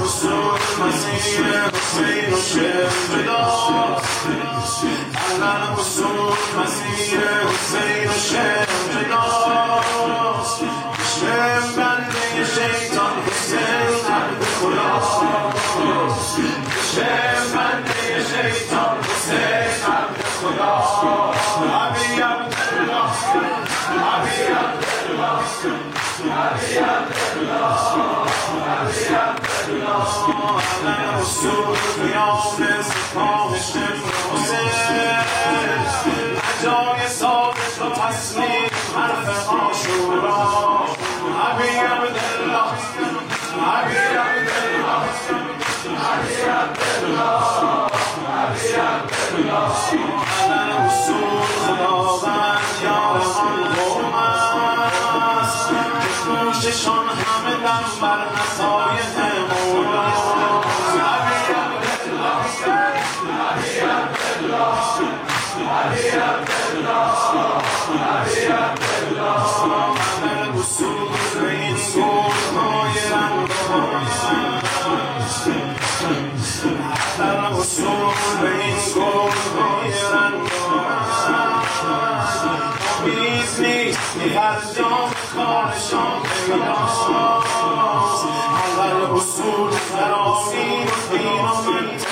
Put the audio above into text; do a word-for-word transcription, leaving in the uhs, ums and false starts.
وصول مسیر حسین و شعر جداست علم وصول مسیر حسین و شعر جداست شعر بنده شیطان حسین عبد خداست شعر بنده شیطان حسین عبد خداست عبی عبدالله عبی عبدالله عبی عبدالله عبی عبدالله علم وصول قیام سپاه شمر حسین نجای ثابت و تصمیم حرف عاشورا عبی عبدالله عبی عبدالله عبی عبدالله عبی عبدالله علم وصول خداوند یار آن قوم است که گوششان همه دم بر نصایح مولا عبی عبدالله عبی عبدالله عبی عبدالله عبی عبدالله علم وصول به این گلهای رنگارنگ علم وصول به این گلهای رنگارنگ آمیز نیست فرجام کارشان پیداست اول وصول فرامین و پیرامون